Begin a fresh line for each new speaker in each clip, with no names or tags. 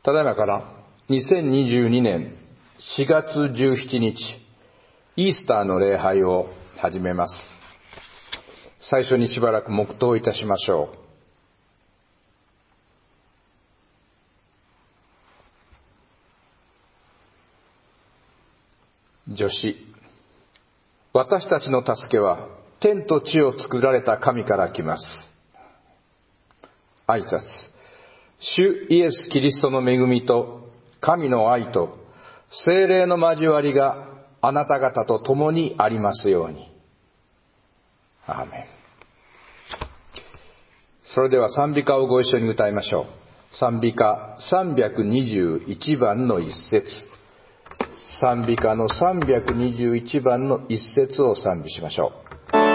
ただいまから2022年4月17日、イースターの礼拝を始めます。最初にしばらく黙祷いたしましょう。助詞。私たちの助けは天と地を作られた神から来ます。挨拶。主イエス・キリストの恵みと神の愛と聖霊の交わりがあなた方と共にありますように。アーメン。それでは賛美歌をご一緒に歌いましょう。賛美歌321番の一節。賛美歌の321番の一節を賛美しましょう。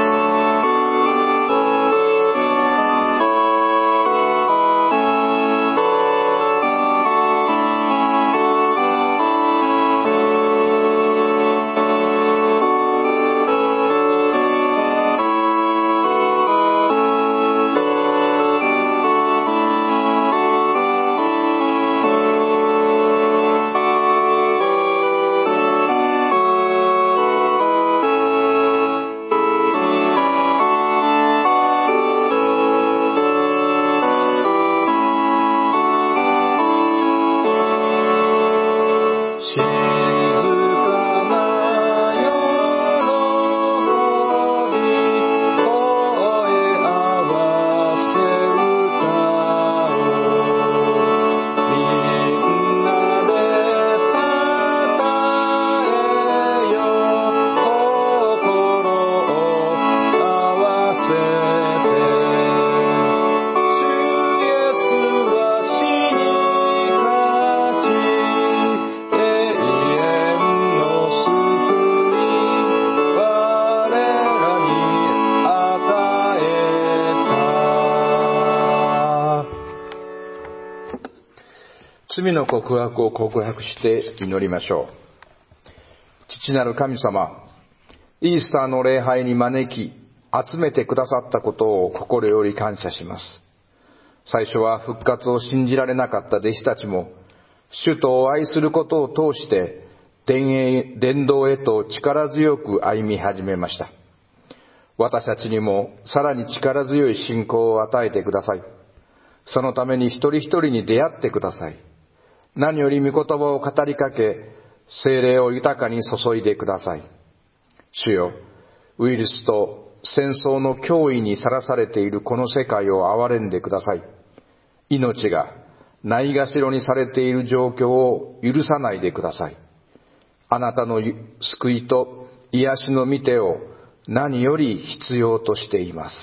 罪の告白を告白して祈りましょう。父なる神様、イースターの礼拝に招き集めてくださったことを心より感謝します。最初は復活を信じられなかった弟子たちも主とお会いすることを通して伝道へと力強く歩み始めました。私たちにもさらに力強い信仰を与えてください。そのために一人一人に出会ってください。何より御言葉を語りかけ、聖霊を豊かに注いでください。主よ、ウイルスと戦争の脅威にさらされているこの世界を憐れんでください。命がないがしろにされている状況を許さないでください。あなたの救いと癒しの御手を何より必要としています。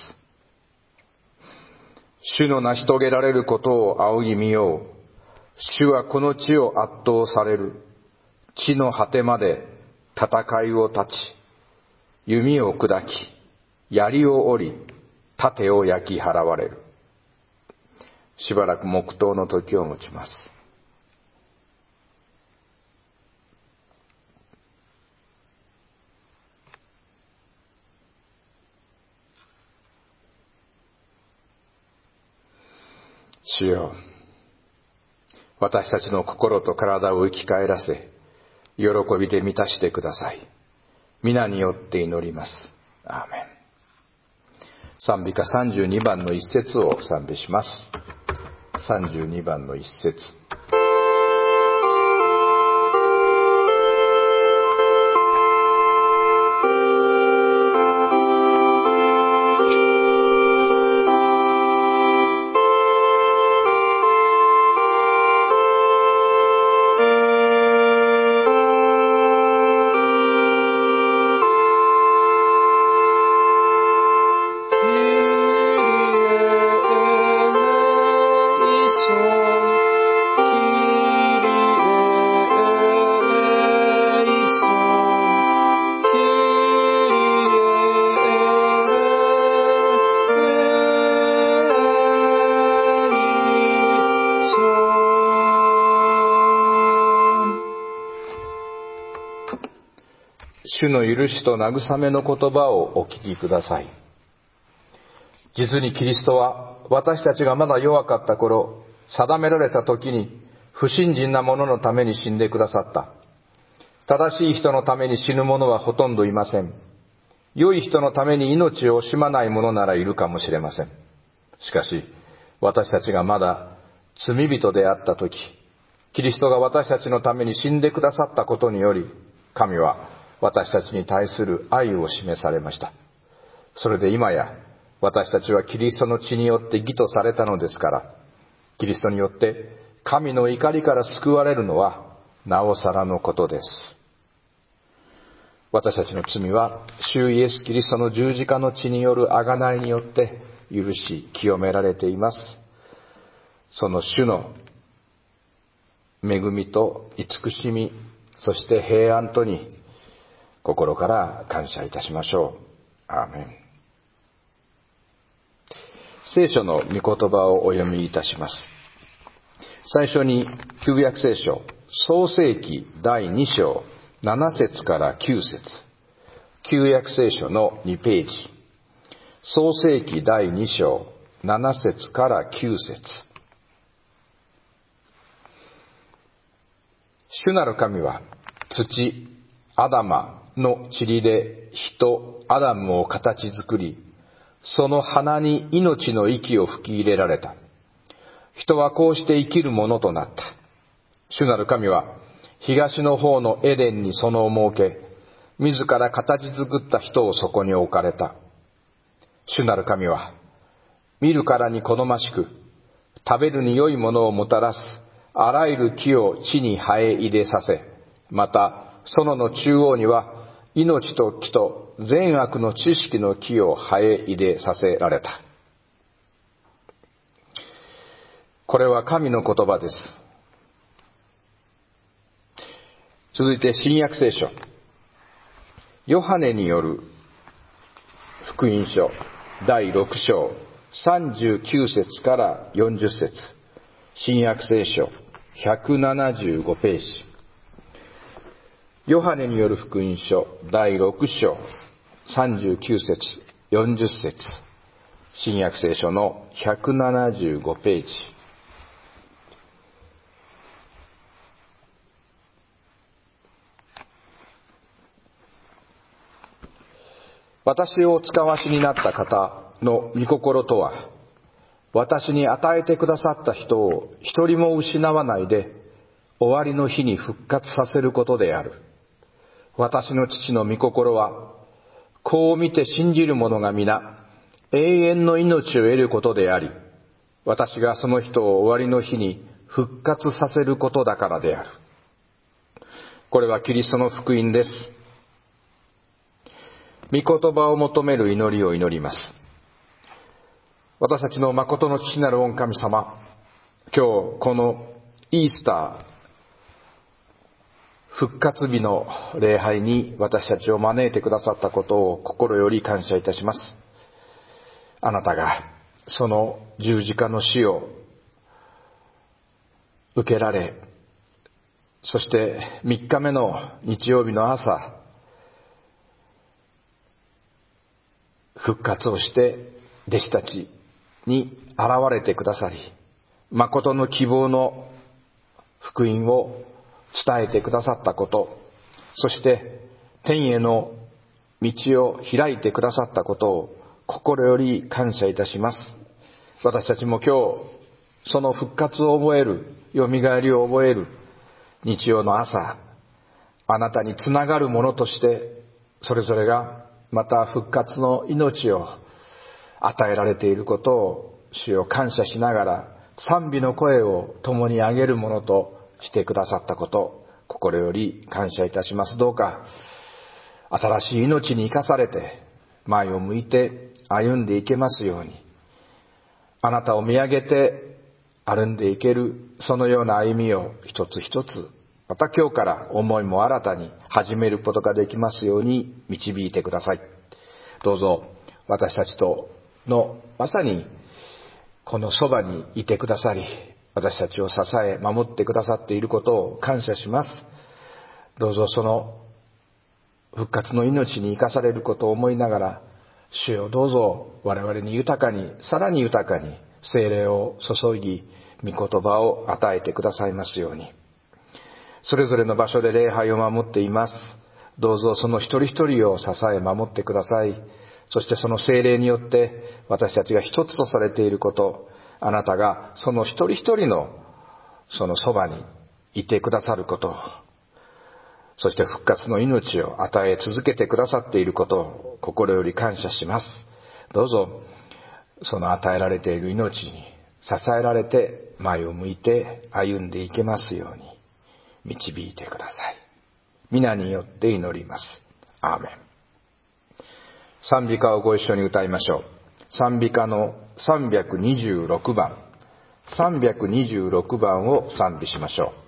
主の成し遂げられることを仰ぎ見よう。主はこの地を圧倒される。地の果てまで戦いを立ち、弓を砕き、槍を折り、盾を焼き払われる。しばらく黙祷の時を持ちます。主よ、私たちの心と体を生き返らせ、喜びで満たしてください。皆によって祈ります。アーメン。賛美歌32番の一節を賛美します。32番の一節。主の許しと慰めの言葉をお聞きください。実にキリストは私たちがまだ弱かった頃、定められた時に不信心な者のために死んでくださった。正しい人のために死ぬ者はほとんどいません。良い人のために命を惜しまない者ならいるかもしれません。しかし、私たちがまだ罪人であったとき、キリストが私たちのために死んでくださったことにより、神は私たちに対する愛を示されました。それで今や私たちはキリストの血によって義とされたのですから、キリストによって神の怒りから救われるのはなおさらのことです。私たちの罪は主イエス・キリストの十字架の血による贖いによって許し清められています。その主の恵みと慈しみ、そして平安とに心から感謝いたしましょう。アーメン。聖書の御言葉をお読みいたします。最初に旧約聖書創世記第2章7節から9節、旧約聖書の2ページ、創世記第2章7節から9節。主なる神は土アダマの塵で人アダムを形作り、その鼻に命の息を吹き入れられた。人はこうして生きるものとなった。主なる神は東の方のエデンに園を設け、自ら形作った人をそこに置かれた。主なる神は見るからに好ましく、食べるに良いものをもたらすあらゆる木を地に生え入れさせ、また園の中央には命と木と善悪の知識の木を生え入れさせられた。これは神の言葉です。続いて新約聖書ヨハネによる福音書第6章39節から40節、新約聖書175ページ、ヨハネによる福音書第6章39節40節、新約聖書の175ページ。私を使わしになった方の御心とは、私に与えてくださった人を一人も失わないで終わりの日に復活させることである。私の父の御心は、こう見て信じる者が皆永遠の命を得ることであり、私がその人を終わりの日に復活させることだからである。これはキリストの福音です。御言葉を求める祈りを祈ります。私たちの誠の父なる御神様、今日このイースター復活日の礼拝に私たちを招いてくださったことを心より感謝いたします。あなたがその十字架の死を受けられ、そして3日目の日曜日の朝復活をして弟子たちに現れてくださり、誠の希望の福音を伝えてくださったこと、そして天への道を開いてくださったことを心より感謝いたします。私たちも今日その復活を覚える、よみがえりを覚える日曜の朝、あなたにつながるものとしてそれぞれがまた復活の命を与えられていることを主を感謝しながら、賛美の声を共に上げるものとしてくださったこと、心より感謝いたします。どうか新しい命に生かされて前を向いて歩んでいけますように、あなたを見上げて歩んでいけるそのような歩みを一つ一つ、また今日から思いも新たに始めることができますように導いてください。どうぞ私たちとのまさにこのそばにいてくださり、私たちを支え守ってくださっていることを感謝します。どうぞその復活の命に生かされることを思いながら、主よどうぞ我々に豊かに、さらに豊かに聖霊を注ぎ、御言葉を与えてくださいますように。それぞれの場所で礼拝を守っています。どうぞその一人一人を支え守ってください。そしてその聖霊によって私たちが一つとされていること、あなたがその一人一人のそのそばにいてくださること、そして復活の命を与え続けてくださっていることを心より感謝します。どうぞその与えられている命に支えられて前を向いて歩んでいけますように導いてください。皆によって祈ります。アーメン。賛美歌をご一緒に歌いましょう。賛美歌の326番を賛美しましょう。